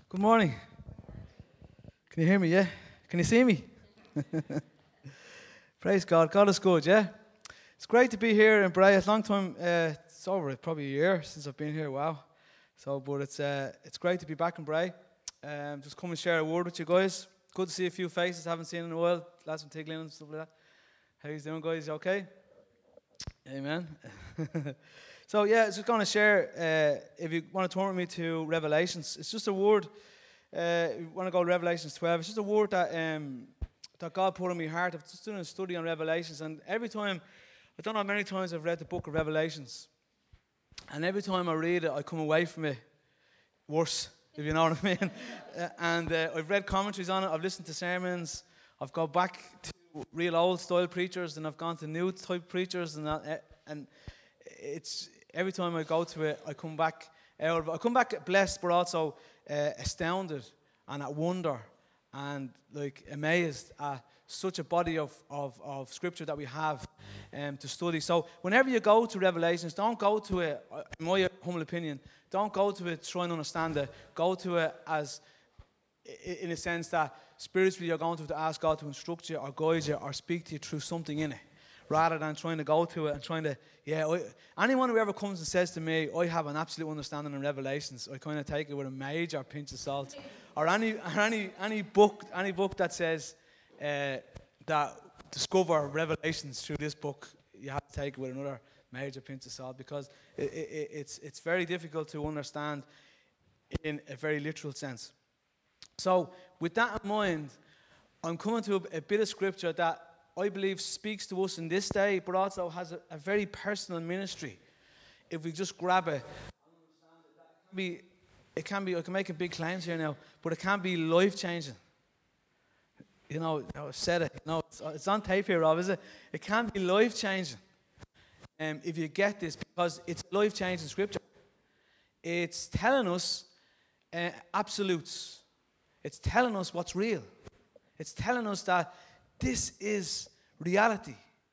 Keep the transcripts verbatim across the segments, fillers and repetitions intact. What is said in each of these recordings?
Good morning. Can you hear me, yeah? Can you see me? Praise God. God is good, yeah? It's great to be here in Bray. It's a long time, uh, it's over probably a year since I've been here, wow. So, but it's uh, it's great to be back in Bray. Um, just come and share a word with you guys. Good to see a few faces I haven't seen in a while. Lads from Tiglin and stuff like that. How you doing, guys? You okay? Amen. So, yeah, I was just going to share, uh, if you want to turn with me to Revelations, it's just a word. Uh, we want to go to Revelations twelve. It's just a word that um, that God put in my heart. I've just done a study on Revelations, and every time, I don't know how many times I've read the book of Revelations, and every time I read it, I come away from it worse, if you know what I mean. uh, and uh, I've read commentaries on it. I've listened to sermons. I've gone back to real old style preachers, and I've gone to new type preachers, and that, and it's every time I go to it, I come back out of it. I come back blessed, but also uh, astounded and at wonder and like amazed at such a body of, of, of scripture that we have um, to study. So whenever you go to Revelations, don't go to it, in my humble opinion, don't go to it trying to understand it. Go to it as, in a sense that spiritually you're going to have to ask God to instruct you or guide you or speak to you through something in it, rather than trying to go to it and trying to, yeah, I, anyone who ever comes and says to me, I have an absolute understanding in Revelations, I kind of take it with a major pinch of salt. Or any or any any book any book that says uh, that discover Revelations through this book, you have to take it with another major pinch of salt, because it, it, it's it's very difficult to understand in a very literal sense. So with that in mind, I'm coming to a, a bit of scripture that I believe speaks to us in this day, but also has a, a very personal ministry. If we just grab it, it can be, it can be, I can make a big claims here now, but it can be life-changing. You know, I said it, you know, it's, it's on tape here, Rob, is it? It can be life-changing um, if you get this, because it's life-changing scripture. It's telling us uh, absolutes. It's telling us what's real. It's telling us that this is reality.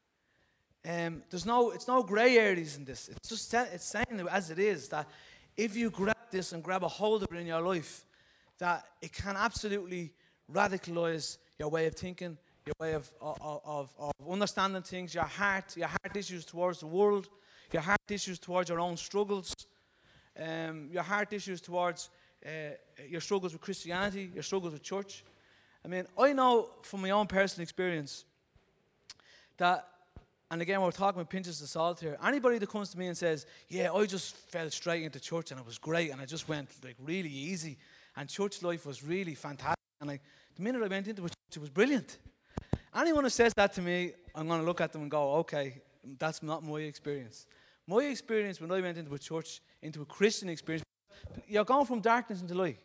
Um, there's no, it's no grey areas in this. It's just it's saying it as it is, that if you grab this and grab a hold of it in your life, that it can absolutely radicalize your way of thinking, your way of of, of, of understanding things, your heart, your heart issues towards the world, your heart issues towards your own struggles, um, your heart issues towards uh, your struggles with Christianity, your struggles with church. I mean, I know from my own personal experience that, and again, we're talking with pinches of salt here. Anybody that comes to me and says, yeah, I just fell straight into church and it was great and I just went like really easy and church life was really fantastic. And like, the minute I went into it, it was brilliant. Anyone who says that to me, I'm going to look at them and go, okay, that's not my experience. My experience when I went into a church, into a Christian experience, you're going from darkness into light.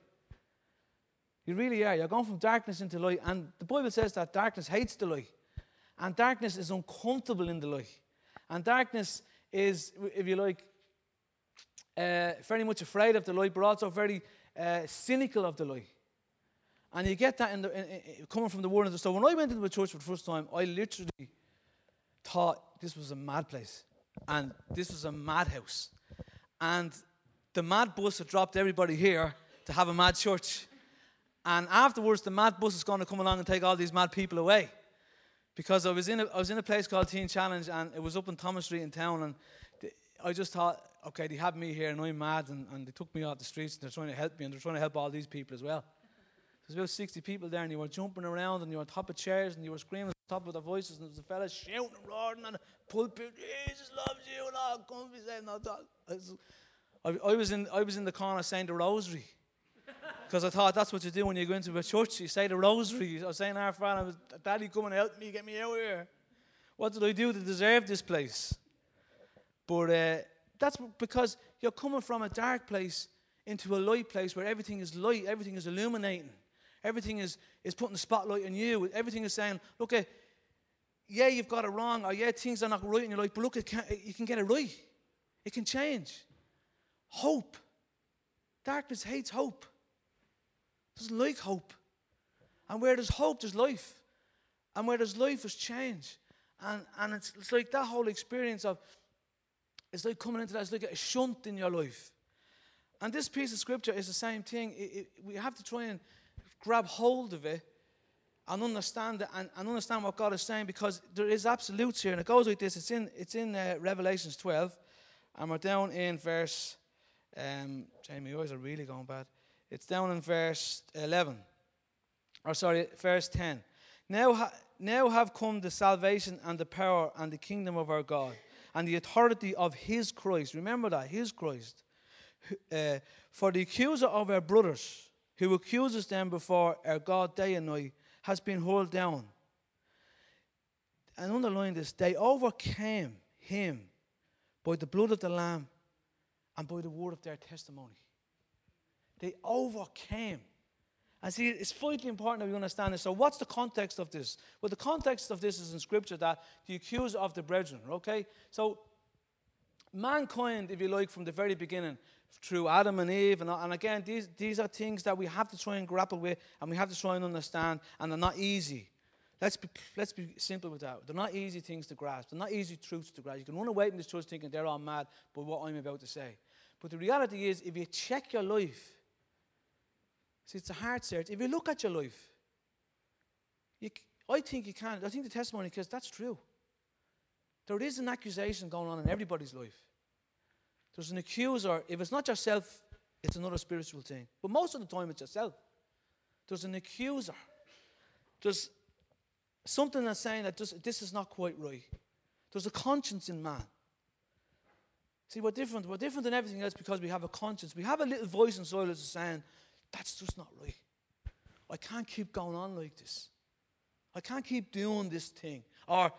You really are. You're going from darkness into light. And the Bible says that darkness hates the light. And darkness is uncomfortable in the light. And darkness is, if you like, uh, very much afraid of the light, but also very uh, cynical of the light. And you get that in the, in, in, coming from the word of the. So when I went into the church for the first time, I literally thought this was a mad place. And this was a madhouse. And the mad bus had dropped everybody here to have a mad church. And afterwards, the mad bus is going to come along and take all these mad people away. Because I was in a, I was in a place called Teen Challenge, and it was up on Thomas Street in town, and the, I just thought, okay, they have me here, and I'm mad, and, and they took me off the streets, and they're trying to help me, and they're trying to help all these people as well. There's about sixty people there, and you were jumping around, and you were on top of chairs, and you were screaming at the top of their voices, and there was a fella shouting and roaring on the pulpit, Jesus loves you, and all, come be saved, and all that. I was, I, I, was in, I was in the corner saying the rosary. Because I thought that's what you do when you go into a church. You say the rosary. I was saying, our Father, I was, Daddy, come and help me, get me out of here. What did I do to deserve this place? But uh, that's because you're coming from a dark place into a light place where everything is light, everything is illuminating. Everything is, is putting the spotlight on you. Everything is saying, look, uh, yeah, you've got it wrong, or yeah, things are not right in your life, but look, it can, you can get it right. It can change. Hope. Darkness hates hope. Doesn't like hope. And where there's hope, there's life. And where there's life, there's change. And and it's, it's like that whole experience of, it's like coming into that, it's like a shunt in your life. And this piece of scripture is the same thing. It, it, we have to try and grab hold of it and understand it and, and understand what God is saying, because there is absolutes here. And it goes like this. It's in it's in uh, Revelations twelve. And we're down in verse... Um, Jamie, your eyes are really going bad. It's down in verse eleven. Or sorry, verse ten. Now, ha, now have come the salvation and the power and the kingdom of our God and the authority of his Christ. Remember that, his Christ. Uh, for the accuser of our brothers, who accuses them before our God day and night, has been hurled down. And underline this, they overcame him by the blood of the Lamb and by the word of their testimony. They overcame. And see, it's vitally important that we understand this. So what's the context of this? Well, the context of this is in Scripture that the accuser of the brethren, okay? So mankind, if you like, from the very beginning, through Adam and Eve, and, and again, these, these are things that we have to try and grapple with, and we have to try and understand, and they're not easy. Let's be, let's be simple with that. They're not easy things to grasp. They're not easy truths to grasp. You can run away from this truth thinking they're all mad by what I'm about to say. But the reality is, if you check your life, see, it's a heart search. If you look at your life, you, I think you can. I think the testimony, because that's true. There is an accusation going on in everybody's life. There's an accuser. If it's not yourself, it's another spiritual thing. But most of the time, it's yourself. There's an accuser. There's something that's saying that this, this is not quite right. There's a conscience in man. See, we're different. We're different than everything else because we have a conscience. We have a little voice inside us saying, that's just not right. I can't keep going on like this. I can't keep doing this thing. Or,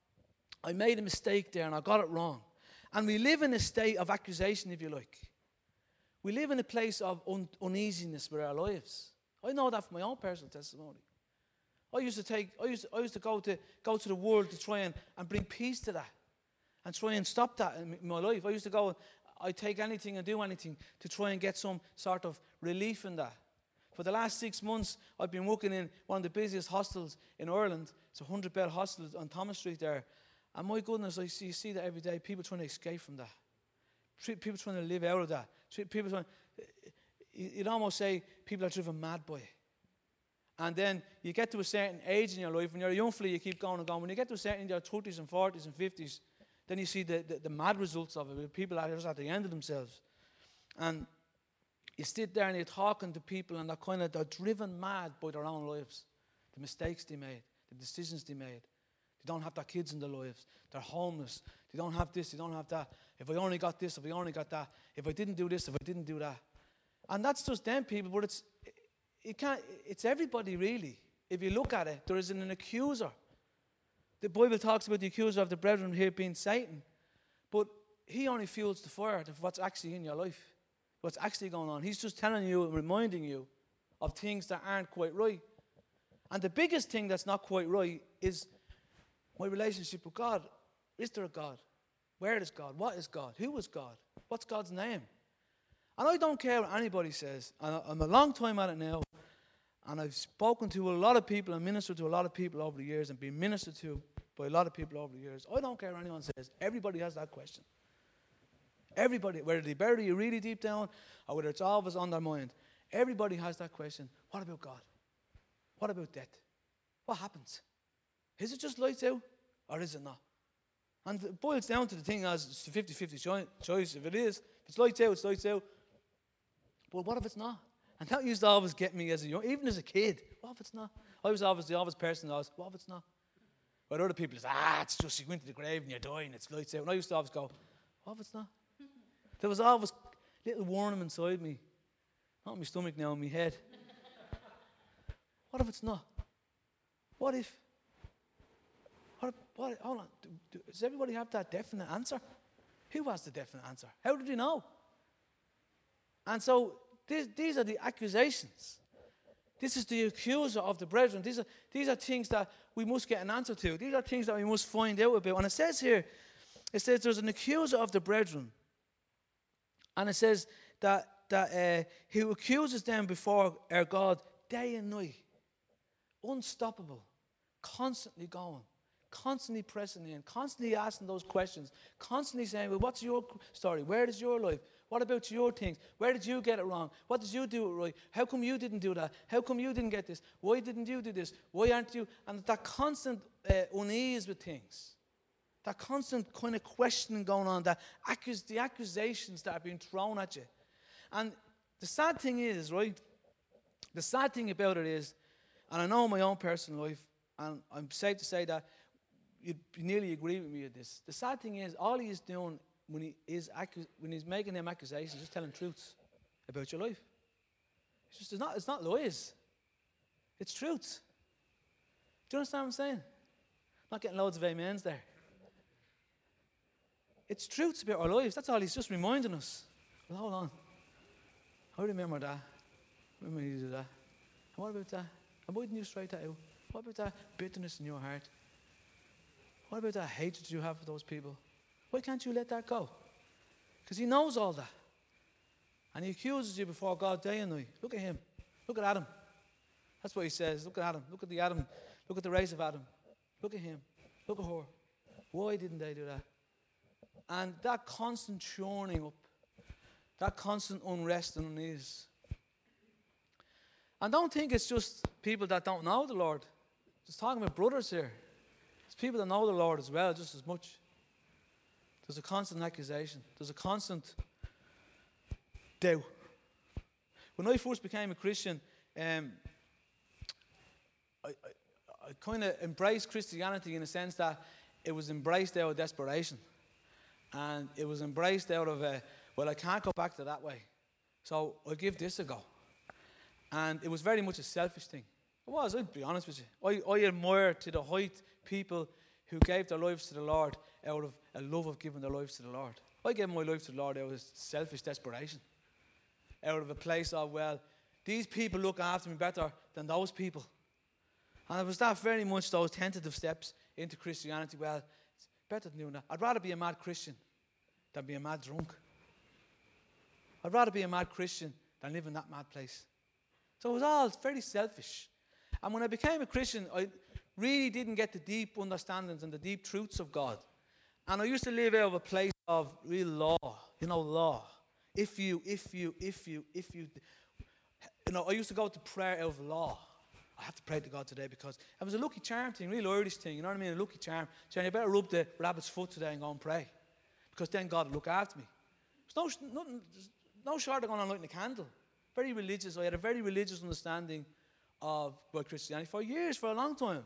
I made a mistake there and I got it wrong. And we live in a state of accusation, if you like. We live in a place of un- uneasiness with our lives. I know that from my own personal testimony. I used to take, I used to, I used to go to go to the world to try and, and bring peace to that. And try and stop that in my life. I used to go, I'd take anything and do anything to try and get some sort of relief in that. For the last six months, I've been working in one of the busiest hostels in Ireland. It's a hundred-bed hostel on Thomas Street there. And my goodness, I see, see that every day, people trying to escape from that. People trying to live out of that. People trying, you'd almost say people are driven mad by it. And then you get to a certain age in your life, when you're a young fella, you keep going and going. When you get to a certain in your thirties and forties and fifties, then you see the, the, the mad results of it. People are just at the end of themselves. And you sit there and you're talking to people and they're kind of they're driven mad by their own lives. The mistakes they made, the decisions they made. They don't have their kids in their lives. They're homeless. They don't have this, they don't have that. If I only got this, if I only got that. If I didn't do this, if I didn't do that. And that's just them people, but it's, it can't, it's everybody really. If you look at it, there is an accuser. The Bible talks about the accuser of the brethren here being Satan. But he only fuels the fire of what's actually in your life. What's actually going on. He's just telling you and reminding you of things that aren't quite right. And the biggest thing that's not quite right is my relationship with God. Is there a God? Where is God? What is God? Who is God? What's God's name? And I don't care what anybody says. I'm a long time at it now. And I've spoken to a lot of people and ministered to a lot of people over the years and been ministered to by a lot of people over the years. I don't care what anyone says. Everybody has that question. Everybody, whether they bury you really deep down or whether it's always on their mind, everybody has that question. What about God? What about death? What happens? Is it just lights out or is it not? And it boils down to the thing as it's a fifty-fifty choice. If it is, if it's lights out, it's lights out. But what if it's not? And that used to always get me as a young, even as a kid. What if it's not? I was always the always person that was, what if it's not? But other people say, ah, it's just you go into the grave and you're dying, it's lights out. And I used to always go, what if it's not? There was always a little warning inside me. Not in my stomach now, in my head. What if it's not? What if? What, what, hold on. Do, do, does everybody have that definite answer? Who has the definite answer? How did you know? And so these, these are the accusations. This is the accuser of the brethren. These are, these are things that we must get an answer to. These are things that we must find out about. And it says here, it says there's an accuser of the brethren. And it says that, that uh, who accuses them before our God day and night. Unstoppable. Constantly going. Constantly pressing in. Constantly asking those questions. Constantly saying, well, what's your story? Where is your life? What about your things? Where did you get it wrong? What did you do it right? How come you didn't do that? How come you didn't get this? Why didn't you do this? Why aren't you? And that constant uh, unease with things. That constant kind of questioning going on. That accus- the accusations that are being thrown at you. And the sad thing is, right? The sad thing about it is, and I know my own personal life, and I'm safe to say that you'd nearly agree with me with this. The sad thing is, all he is doing when he is accu- when he's making them accusations, just telling truths about your life. It's just it's not it's not lies. It's truths. Do you understand what I'm saying? Not getting loads of amens there. It's truths about our lives. That's all he's just reminding us. Well, hold on. I remember that. Remember you do that. And what about that? And why didn't you straight that out? What about that bitterness in your heart? What about that hatred you have for those people? Why can't you let that go? Because he knows all that. And he accuses you before God day and night. Look at him. Look at Adam. That's what he says. Look at Adam. Look at the Adam. Look at the race of Adam. Look at him. Look at her. Why didn't they do that? And that constant churning up, that constant unrest and unease. And don't think it's just people that don't know the Lord. Just talking about brothers here. It's people that know the Lord as well, just as much. There's a constant accusation. There's a constant doubt. When I first became a Christian, um, I, I, I kind of embraced Christianity in the sense that it was embraced out of desperation. And it was embraced out of, a, well, I can't go back to that way. So I'll give this a go. And it was very much a selfish thing. It was, I'd be honest with you. I, I admire to the height people who gave their lives to the Lord out of a love of giving their lives to the Lord. I gave my life to the Lord out of selfish desperation. Out of a place of, well, these people look after me better than those people. And it was that very much those tentative steps into Christianity. Well, it's better than doing that. I'd rather be a mad Christian than be a mad drunk. I'd rather be a mad Christian than live in that mad place. So it was all very selfish. And when I became a Christian, I really didn't get the deep understandings and the deep truths of God. And I used to live out of a place of real law, you know, law. If you, if you, if you, if you, you know, I used to go to prayer out of law. I have to pray to God today because it was a lucky charm thing, real Irish thing, you know what I mean? A lucky charm. So you better rub the rabbit's foot today and go and pray because then God will look after me. There's no, nothing, there's no short of going on lighting a candle. Very religious. I had a very religious understanding of about Christianity for years, for a long time.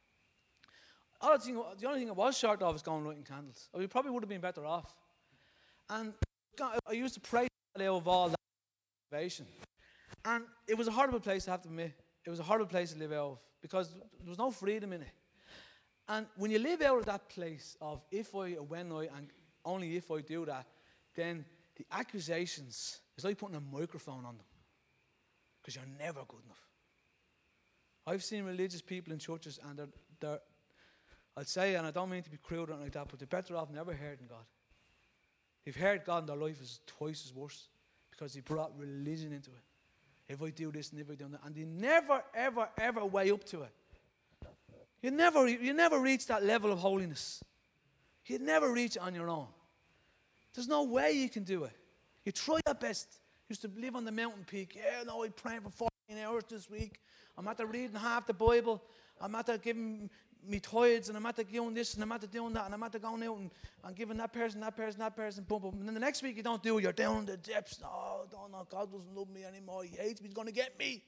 Other thing, the only thing I was short of is going and lighting candles. I probably would have been better off. And God, I used to pray out of all that motivation. And it was a horrible place to have to admit. It was a horrible place to live out of because there was no freedom in it. And when you live out of that place of if I or when I and only if I do that, then the accusations is like putting a microphone on them because you're never good enough. I've seen religious people in churches and they're, they're I'd say, and I don't mean to be crude or anything like that, but they're better off never hearing God. They've heard God and their life is twice as worse because they brought religion into it. If I do this and if I do that. And they never, ever, ever weigh up to it. You never, you never reach that level of holiness. You'd never reach it on your own. There's no way you can do it. You try your best. You used to live on the mountain peak. Yeah, no, I'm praying for fourteen hours this week. I'm after reading half the Bible. I'm after giving me tithes, and I'm after doing this, and I'm after doing that, and I'm after going out and, and giving that person, that person, that person, boom, boom. And then the next week you don't do it. You're down in the depths. No, don't know. God doesn't love me anymore. He hates me. He's going to get me.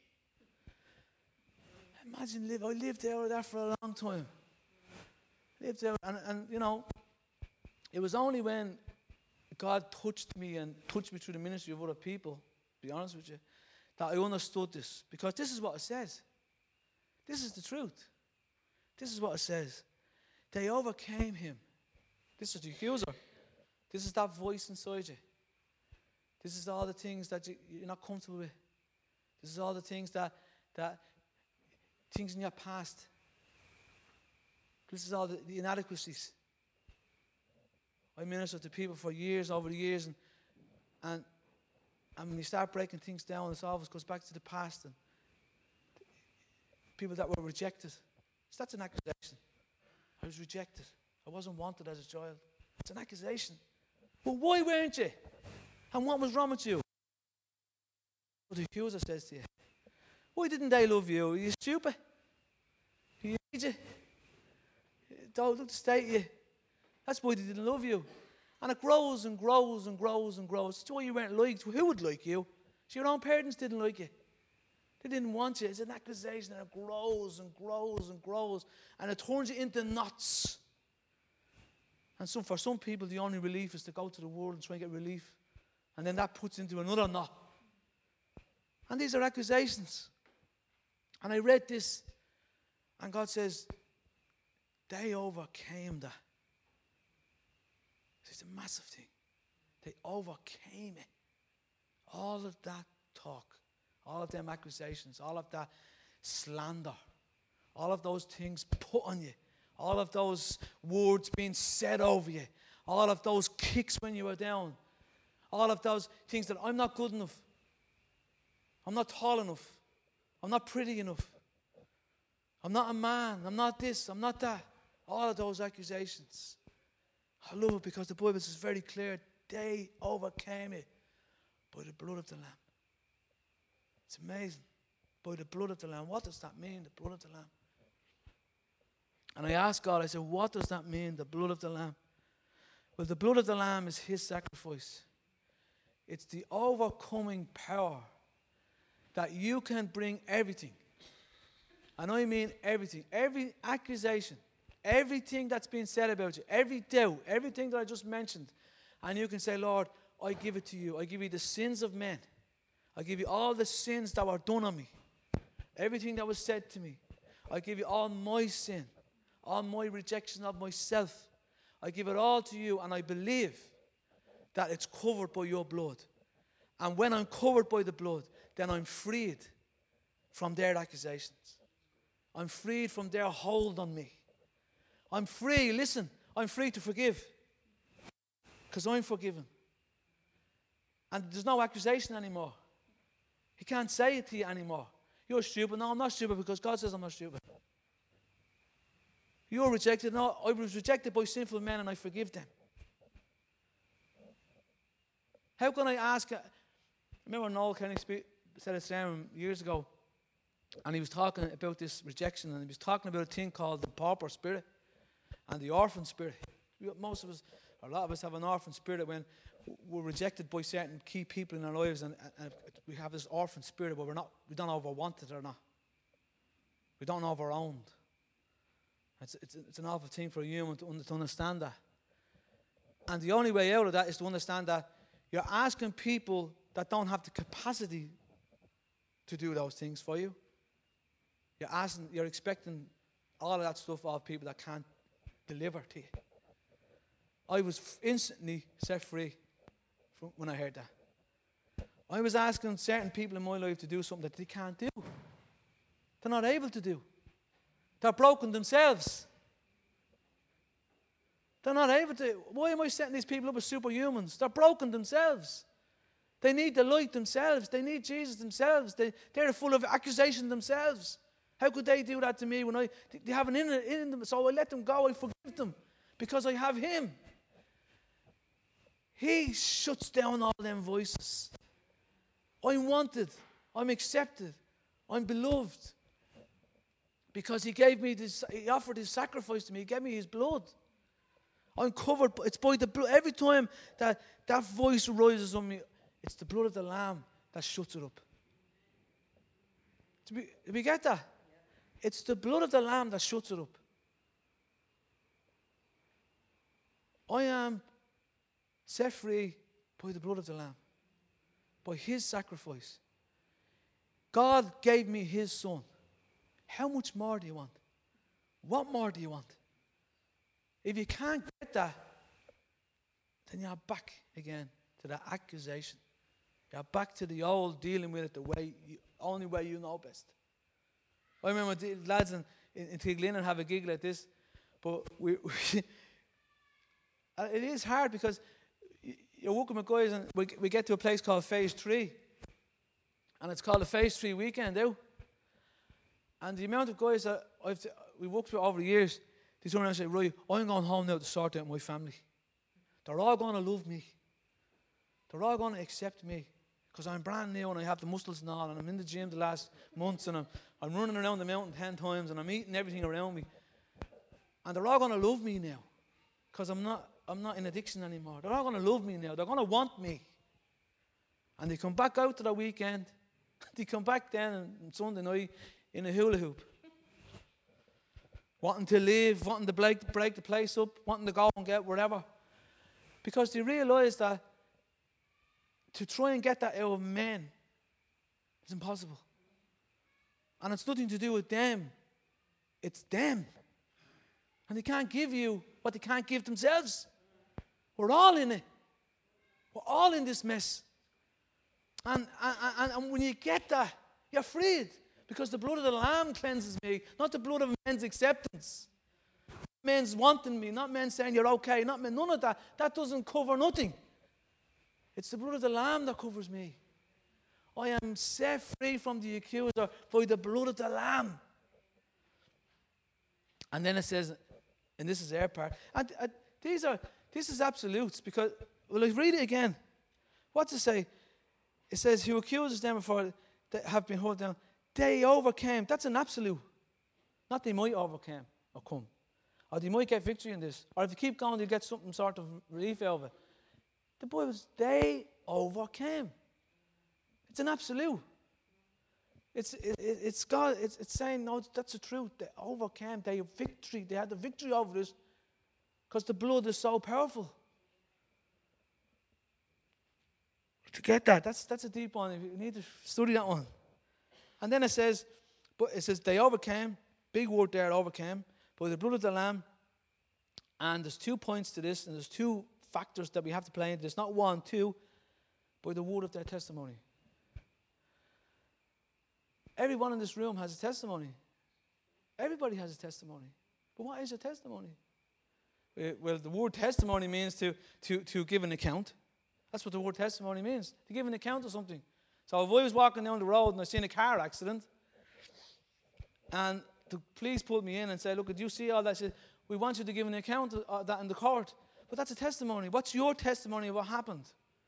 Imagine live. I lived out of that for a long time. Lived out, and, and you know, it was only when God touched me and touched me through the ministry of other people, to be honest with you, that I understood this. Because this is what it says. This is the truth. This is what it says. They overcame him. This is the accuser. This is that voice inside you. This is all the things that you, you're not comfortable with. This is all the things that, that things in your past. This is all the, the inadequacies. I ministered to people for years, over the years, and, and and when you start breaking things down, it always goes back to the past and people that were rejected. So that's an accusation. I was rejected. I wasn't wanted as a child. It's an accusation. But why weren't you? And what was wrong with you? What the accuser says to you. Why didn't they love you? Are you stupid? Do you need you? Don't look to state you. That's why they didn't love you. And it grows and grows and grows and grows. That's why you weren't liked. Who would like you? So your own parents didn't like you. They didn't want you. It's an accusation and it grows and grows and grows. And it turns you into knots. And so for some people, the only relief is to go to the world and try and get relief. And then that puts into another knot. And these are accusations. And I read this. And God says, they overcame that. It's a massive thing. They overcame it. All of that talk, all of them accusations, all of that slander, all of those things put on you, all of those words being said over you, all of those kicks when you were down, all of those things that I'm not good enough, I'm not tall enough, I'm not pretty enough, I'm not a man, I'm not this, I'm not that. All of those accusations. I love it because the Bible is very clear. They overcame it by the blood of the Lamb. It's amazing. By the blood of the Lamb. What does that mean, the blood of the Lamb? And I asked God, I said, what does that mean, the blood of the Lamb? Well, the blood of the Lamb is his sacrifice. It's the overcoming power that you can bring everything. And I mean everything. Every accusation. Everything that's been said about you, every doubt, everything that I just mentioned, and you can say, Lord, I give it to you. I give you the sins of men. I give you all the sins that were done on me. Everything that was said to me. I give you all my sin, all my rejection of myself. I give it all to you, and I believe that it's covered by your blood. And when I'm covered by the blood, then I'm freed from their accusations. I'm freed from their hold on me. I'm free, listen, I'm free to forgive. Because I'm forgiven. And there's no accusation anymore. He can't say it to you anymore. You're stupid. No, I'm not stupid because God says I'm not stupid. You're rejected. No, I was rejected by sinful men and I forgive them. How can I ask? I remember Noel Kenny said it down years ago. And he was talking about this rejection. And he was talking about a thing called the pauper spirit. And the orphan spirit. Most of us, or a lot of us have an orphan spirit when we're rejected by certain key people in our lives, and, and we have this orphan spirit where we're not, we don't know if we're wanted or not. We don't know if we're owned. It's, it's, it's an awful thing for a human to, to understand that. And the only way out of that is to understand that you're asking people that don't have the capacity to do those things for you. You're asking, you're expecting all of that stuff of people that can't deliver to you. I was instantly set free from when I heard that. I was asking certain people in my life to do something that they can't do. They're not able to do. They're broken themselves. They're not able to. Why am I setting these people up as superhumans? They're broken themselves. They need the light themselves. They need Jesus themselves. They, they're full of accusation themselves. How could they do that to me when I, they have an in, in them, so I let them go, I forgive them, because I have him. He shuts down all them voices. I'm wanted, I'm accepted, I'm beloved. Because he gave me this, he offered his sacrifice to me, he gave me his blood. I'm covered, it's by the blood. Every time that that voice rises on me, it's the blood of the Lamb that shuts it up. Do we, do we get that? It's the blood of the Lamb that shuts it up. I am set free by the blood of the Lamb, by his sacrifice. God gave me his son. How much more do you want? What more do you want? If you can't get that, then you're back again to that accusation. You're back to the old dealing with it the way, you, only way you know best. I remember the lads in, in, in Tiglin have a gig like this, but we, we it is hard because you're working with guys and we, we get to a place called Phase three, and it's called the Phase three weekend now. And the amount of guys that I've we worked with over the years, they turn around and say, right, I'm going home now to sort out my family. They're all going to love me. They're all going to accept me because I'm brand new and I have the muscles and all, and I'm in the gym the last months, and I'm, I'm running around the mountain ten times, and I'm eating everything around me. And they're all going to love me now because I'm not, I'm not in addiction anymore. They're all going to love me now. They're going to want me. And they come back out to the weekend. They come back then on Sunday night in a hula hoop. Wanting to leave, wanting to break, break the place up, wanting to go and get whatever. Because they realise that to try and get that out of men is impossible. And it's nothing to do with them. It's them. And they can't give you what they can't give themselves. We're all in it. We're all in this mess. And, and, and when you get that, you're freed. Because the blood of the Lamb cleanses me, not the blood of men's acceptance. Men's wanting me, not men saying you're okay, not men, none of that. That doesn't cover nothing. It's the blood of the Lamb that covers me. I am set free from the accuser by the blood of the Lamb. And then it says, and this is their part, and, and these are, this is absolutes, because, well, I read it again. What's it say? It says, who accuses them before they have been held down, they overcame. That's an absolute. Not they might overcome or come. Or they might get victory in this. Or if you keep going, they'll get something sort of relief out of it. The Bible says, they overcame. It's an absolute. It's it, it's God. It's, it's saying, no, that's the truth. They overcame. They have victory. They had the victory over this because the blood is so powerful. To get that, that's that's a deep one. You need to study that one. And then it says, but it says they overcame. Big word there, overcame. By the blood of the Lamb. And there's two points to this, and there's two factors that we have to play into this. Not one, two. By the word of their testimony. Everyone in this room has a testimony. Everybody has a testimony. But what is a testimony? Well, the word testimony means to, to, to give an account. That's what the word testimony means. To give an account of something. So if I was walking down the road and I seen a car accident, and the police pulled me in and said, look, did you see all that? I said, we want you to give an account of that in the court. But that's a testimony. What's your testimony of what happened?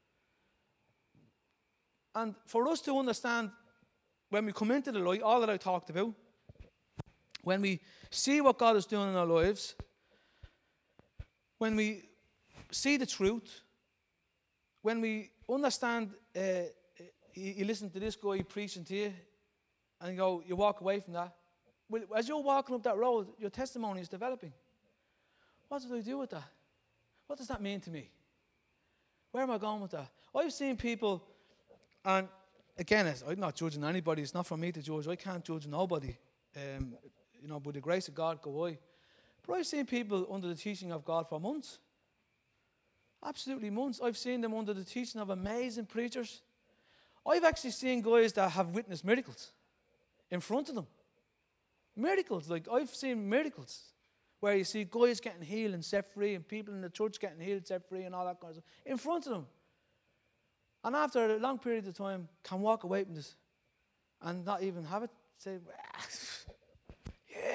And for us to understand, when we come into the light, all that I talked about, when we see what God is doing in our lives, when we see the truth, when we understand, uh, you, you listen to this guy preaching to you, and you go, you walk away from that. Well, as you're walking up that road, your testimony is developing. What did I do with that? What does that mean to me? Where am I going with that? I've seen people, and again, I'm not judging anybody. It's not for me to judge. I can't judge nobody. Um, you know, by the grace of God, go I. But I've seen people under the teaching of God for months. Absolutely months. I've seen them under the teaching of amazing preachers. I've actually seen guys that have witnessed miracles in front of them. Miracles. Like, I've seen miracles where you see guys getting healed and set free, and people in the church getting healed, set free, and all that kind of stuff in front of them. And after a long period of time, can walk away from this and not even have it. Say, yeah,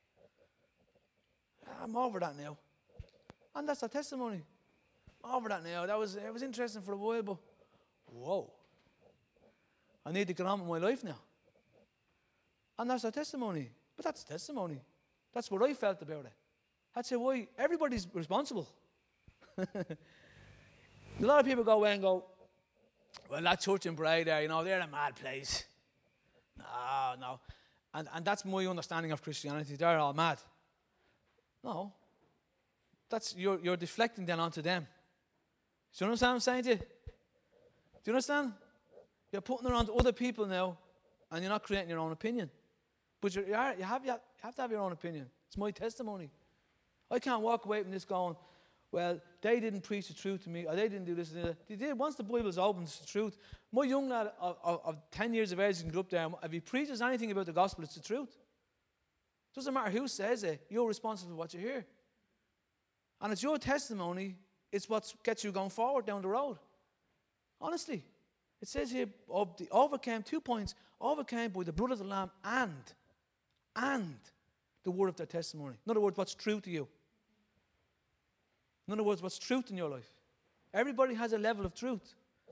I'm over that now. And that's a testimony. I'm over that now. That was, it was interesting for a while, but whoa. I need to get on with my life now. And that's a testimony. But that's a testimony. That's what I felt about it. That's how I, everybody's responsible. A lot of people go away and go, well, that church in Bray there, you know, they're a mad place. No, no. And, and that's my understanding of Christianity. They're all mad. No. That's, you're, you're deflecting then onto them. Do you understand what I'm saying to you? Do you understand? You're putting it on to other people now, and you're not creating your own opinion. But you're, you, are, you, have, you have to have your own opinion. It's my testimony. I can't walk away from this going, well, they didn't preach the truth to me, or they didn't do this and that. They did. Once the Bible's open, it's the truth. My young lad of, of, of ten years of age can go up there, and if he preaches anything about the gospel, it's the truth. Doesn't matter who says it, you're responsible for what you hear. And it's your testimony, it's what gets you going forward down the road. Honestly. It says here, of the overcame, two points, overcame by the blood of the Lamb and, and the word of their testimony. In other words, what's true to you. In other words, what's truth in your life. Everybody has a level of truth.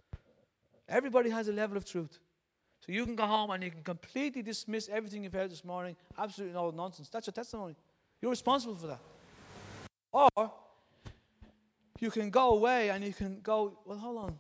Everybody has a level of truth. So you can go home and you can completely dismiss everything you've heard this morning. Absolutely no nonsense. That's your testimony. You're responsible for that. Or you can go away and you can go, well, hold on.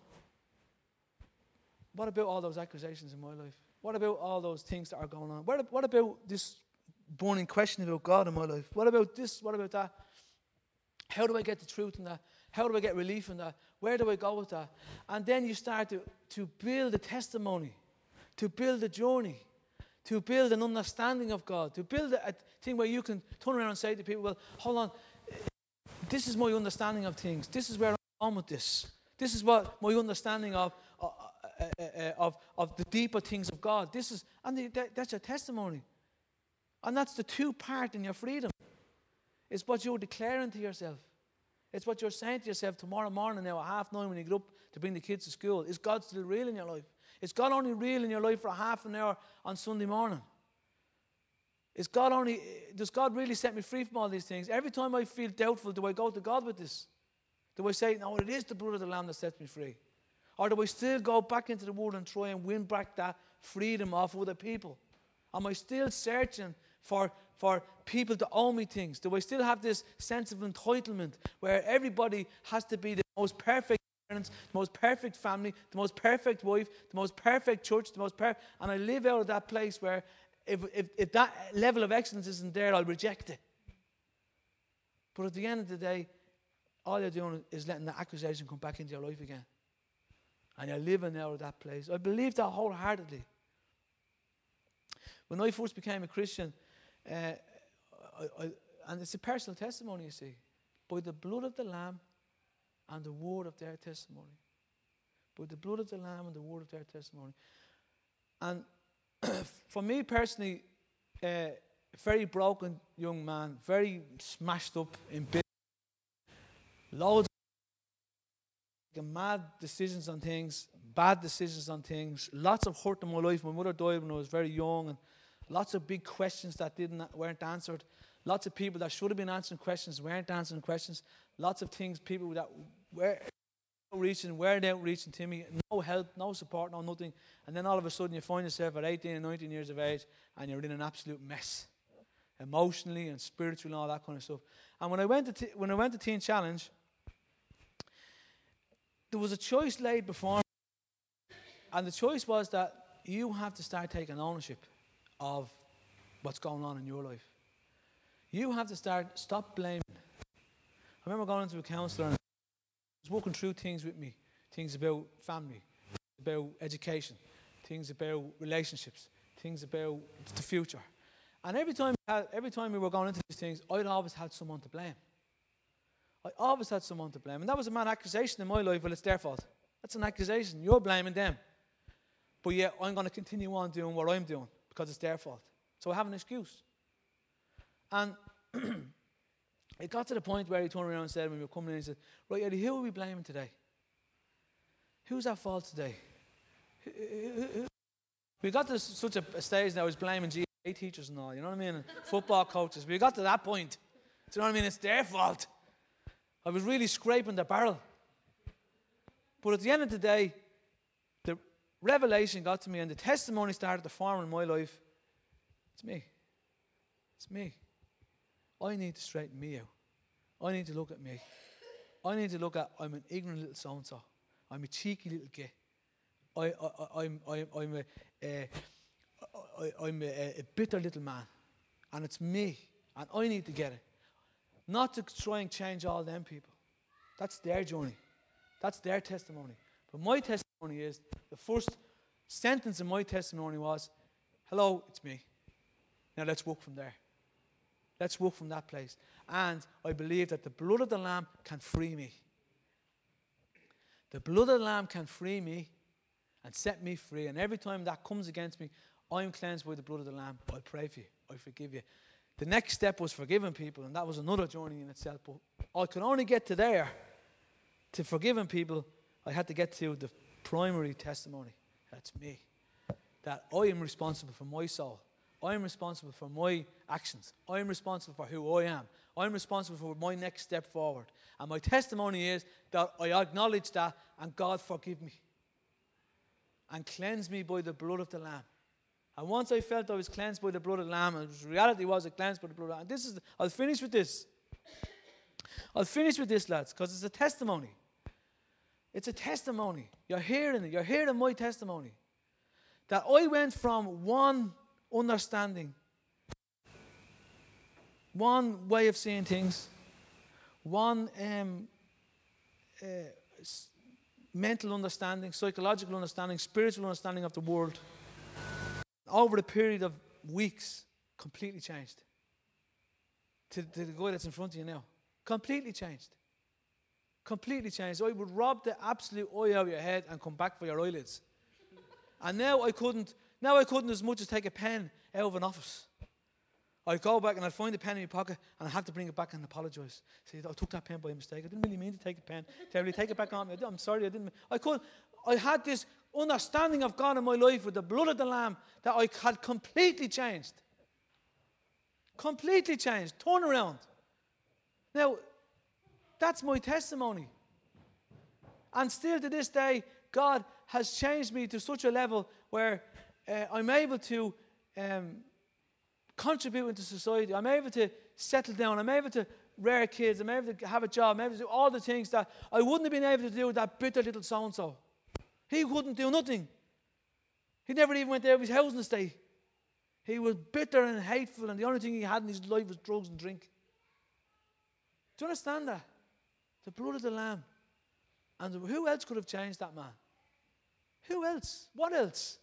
What about all those accusations in my life? What about all those things that are going on? What, what about this burning question about God in my life? What about this? What about that? How do I get the truth in that? How do I get relief in that? Where do I go with that? And then you start to, to build a testimony, to build a journey, to build an understanding of God, to build a, a thing where you can turn around and say to people, well, hold on, this is my understanding of things. This is where I'm going with this. This is what my understanding of uh, uh, uh, of, of the deeper things of God. This is, and the, that, that's your testimony. And that's the two part in your freedom. It's what you're declaring to yourself. It's what you're saying to yourself tomorrow morning now at half nine when you get up to bring the kids to school. Is God still real in your life? Is God only real in your life for a half an hour on Sunday morning? Is God only, does God really set me free from all these things? Every time I feel doubtful, do I go to God with this? Do I say, no, it is the blood of the Lamb that sets me free? Or do I still go back into the Word and try and win back that freedom off other people? Am I still searching for, for people to owe me things? Do I still have this sense of entitlement where everybody has to be the most perfect parents, the most perfect family, the most perfect wife, the most perfect church, the most perfect... And I live out of that place where if, if, if that level of excellence isn't there, I'll reject it. But at the end of the day, all you're doing is letting the accusation come back into your life again. And you're living out of that place. I believe that wholeheartedly. When I first became a Christian, uh, I, I, and it's a personal testimony, you see, by the blood of the Lamb and the word of their testimony. By the blood of the Lamb and the word of their testimony. And for me personally, uh, a very broken young man, very smashed up in business, loads of mad decisions on things, bad decisions on things, lots of hurt in my life. My mother died when I was very young, and lots of big questions that didn't weren't answered. Lots of people that should have been answering questions weren't answering questions. Lots of things, people that were reaching, weren't out reaching to me. No help, no support, no nothing. And then all of a sudden you find yourself at eighteen and nineteen years of age and you're in an absolute mess. Emotionally and spiritually and all that kind of stuff. And when I went to t- when I went to Teen Challenge, there was a choice laid before me. And the choice was that you have to start taking ownership of what's going on in your life. You have to start, stop blaming. I remember going into a counsellor and he was walking through things with me. Things about family, about education, things about relationships, things about the future. And every time, every time we were going into these things, I'd always had someone to blame. I always had someone to blame. And that was a mad accusation in my life. Well, it's their fault. That's an accusation. You're blaming them. But yet, I'm going to continue on doing what I'm doing because it's their fault. So I have an excuse. And it got to the point where he turned around and said, when we were coming in, he said, right, Eddie, who are we blaming today? Who's at fault today? We got to such a stage that I was blaming G A teachers and all, you know what I mean? And football coaches. We got to that point. Do you know what I mean? It's their fault. I was really scraping the barrel. But at the end of the day, the revelation got to me and the testimony started to form in my life. It's me. It's me. I need to straighten me out. I need to look at me. I need to look at, I'm an ignorant little so-and-so. I'm a cheeky little git. I, I, I'm, I'm, I'm, a, a, I, I'm a, a bitter little man. And it's me. And I need to get it. Not to try and change all them people. That's their journey. That's their testimony. But my testimony is, the first sentence in my testimony was, hello, it's me. Now let's walk from there. Let's walk from that place. And I believe that the blood of the Lamb can free me. The blood of the Lamb can free me and set me free. And every time that comes against me, I'm cleansed by the blood of the Lamb. I pray for you. I forgive you. The next step was forgiving people, and that was another journey in itself. But I could only get to there, to forgiving people. I had to get to the primary testimony. That's me. That I am responsible for my soul. I am responsible for my actions. I am responsible for who I am. I am responsible for my next step forward. And my testimony is that I acknowledge that, and God forgive me. and cleanse me by the blood of the Lamb. And once I felt I was cleansed by the blood of the Lamb, and the reality was I cleansed by the blood of the Lamb. And this is, I'll finish with this. I'll finish with this, lads, because it's a testimony. It's a testimony. You're hearing it. You're hearing my testimony. That I went from one understanding, one way of seeing things, one um, uh, mental understanding, psychological understanding, spiritual understanding of the world, over the period of weeks, completely changed. To, to the guy that's in front of you now. Completely changed. Completely changed. I would rob the absolute eye out of your head and come back for your eyelids. And now I couldn't, now I couldn't as much as take a pen out of an office. I'd go back and I'd find the pen in my pocket and I'd have to bring it back and apologise. Say, I took that pen by mistake. I didn't really mean to take the pen. Terribly, take it back on me. I'm sorry, I didn't. I could. I had this understanding of God in my life with the blood of the Lamb that I had completely changed. Completely changed. Turn around. Now, that's my testimony. And still to this day, God has changed me to such a level where uh, I'm able to um, contribute into society. I'm able to settle down. I'm able to rear kids. I'm able to have a job. I'm able to do all the things that I wouldn't have been able to do with that bitter little so-and-so. He wouldn't do nothing. He never even went out of his house in the state. He was bitter and hateful, and the only thing he had in his life was drugs and drink. Do you understand that? The blood of the Lamb. And who else could have changed that man? Who else? What else?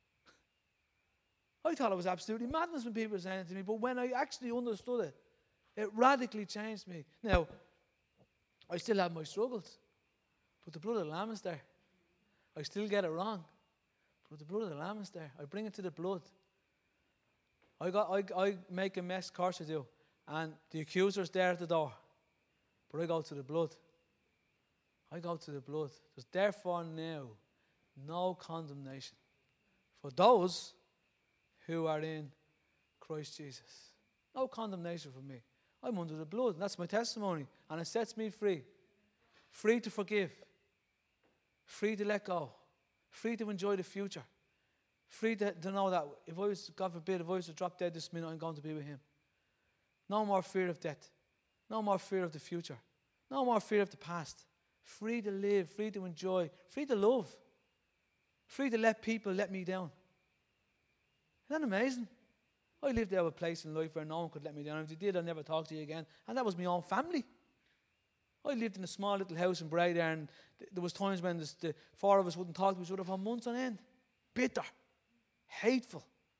I thought it was absolutely madness when people were saying it to me, but when I actually understood it, it radically changed me. Now, I still have my struggles, but the blood of the Lamb is there. I still get it wrong, but the blood of the Lamb is there. I bring it to the blood. I got, I, I make a mess, of course I do, and the accuser's there at the door, but I go to the blood. I go to the blood. There's therefore now no condemnation for those who are in Christ Jesus. No condemnation for me. I'm under the blood, and that's my testimony, and it sets me free. Free to forgive. Free to let go. Free to enjoy the future. Free to, to know that if I was, God forbid, if I was to drop dead this minute, I'm going to be with Him. No more fear of death. No more fear of the future. No more fear of the past. Free to live, free to enjoy, free to love. Free to let people let me down. Isn't that amazing? I lived out a place in life where no one could let me down. If they did, I'd never talk to you again. And that was my own family. I lived in a small little house in Bray there, and th- there was times when this, the four of us wouldn't talk to each other for months on end. Bitter. Hateful.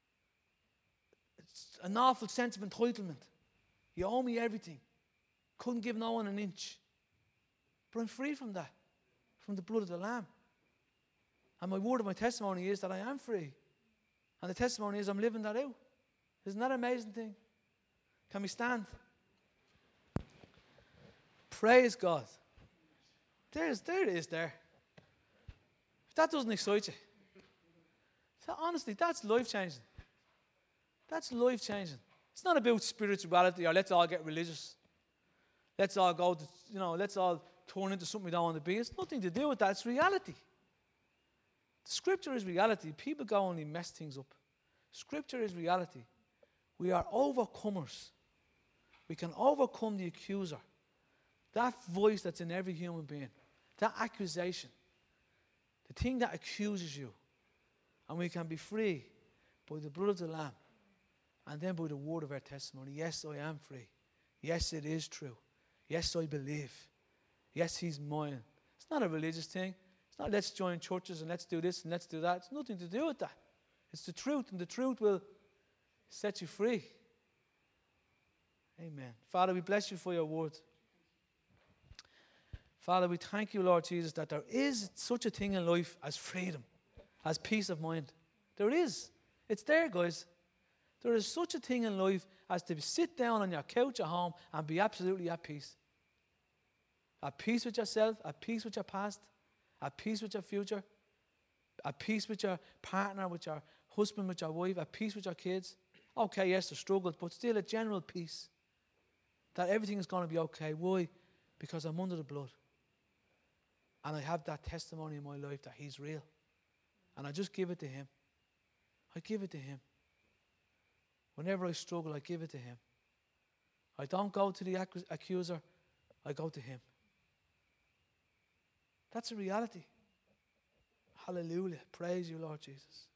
It's an awful sense of entitlement. You owe me everything. Couldn't give no one an inch. But I'm free from that. From the blood of the Lamb. And my word of my testimony is that I am free. And the testimony is I'm living that out. Isn't that an amazing thing? Can we stand? Praise God. There's, there it is there. If that doesn't excite you, so honestly, that's life-changing. That's life-changing. It's not about spirituality or let's all get religious. Let's all go to, you know, let's all turn into something we don't want to be. It's nothing to do with that. It's reality. The Scripture is reality. People go only mess things up. Scripture is reality. We are overcomers. We can overcome the accuser. That voice that's in every human being. That accusation. The thing that accuses you. And we can be free by the blood of the Lamb. And then by the word of our testimony. Yes, I am free. Yes, it is true. Yes, I believe. Yes, He's mine. It's not a religious thing. It's not let's join churches and let's do this and let's do that. It's nothing to do with that. It's the truth, and the truth will set you free. Amen. Father, we bless you for your word. Father, we thank you, Lord Jesus, that there is such a thing in life as freedom, as peace of mind. There is. It's there, guys. There is such a thing in life as to sit down on your couch at home and be absolutely at peace. At peace with yourself, at peace with your past, at peace with your future, at peace with your partner, with your husband, with your wife, at peace with your kids. Okay, yes, there's struggles, but still a general peace. That everything is going to be okay. Why? Because I'm under the blood. And I have that testimony in my life that He's real. And I just give it to Him. I give it to Him. Whenever I struggle, I give it to Him. I don't go to the accuser, I go to Him. That's a reality. Hallelujah. Praise you, Lord Jesus.